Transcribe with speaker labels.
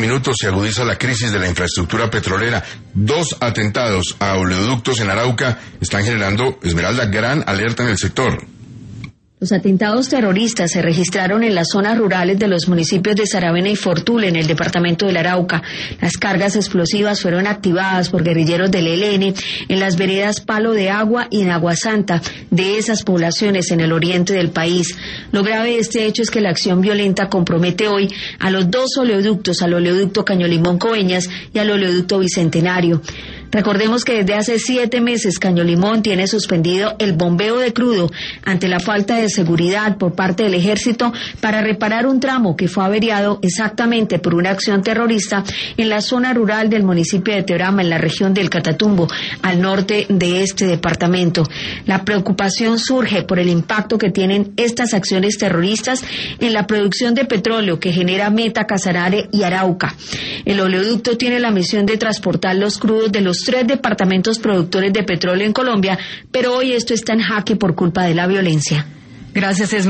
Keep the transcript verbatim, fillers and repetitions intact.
Speaker 1: minutos se agudiza la crisis de la infraestructura petrolera. Dos atentados a oleoductos en Arauca están generando, Esmeralda, gran alerta en el sector.
Speaker 2: Los atentados terroristas se registraron en las zonas rurales de los municipios de Saravena y Fortul, en el departamento del Arauca. Las cargas explosivas fueron activadas por guerrilleros del E L N en las veredas Palo de Agua y en Agua Santa de esas poblaciones en el oriente del país. Lo grave de este hecho es que la acción violenta compromete hoy a los dos oleoductos, al oleoducto Caño-Limón-Coveñas y al oleoducto Bicentenario. Recordemos que desde hace siete meses Caño-Limón tiene suspendido el bombeo de crudo ante la falta de seguridad por parte del ejército para reparar un tramo que fue averiado exactamente por una acción terrorista en la zona rural del municipio de Teorama, en la región del Catatumbo, al norte de este departamento. La preocupación surge por el impacto que tienen estas acciones terroristas en la producción de petróleo que genera Meta, Casanare y Arauca. El oleoducto tiene la misión de transportar los crudos de los tres departamentos productores de petróleo en Colombia, pero hoy esto está en jaque por culpa de la violencia.
Speaker 3: Gracias, Esmeralda.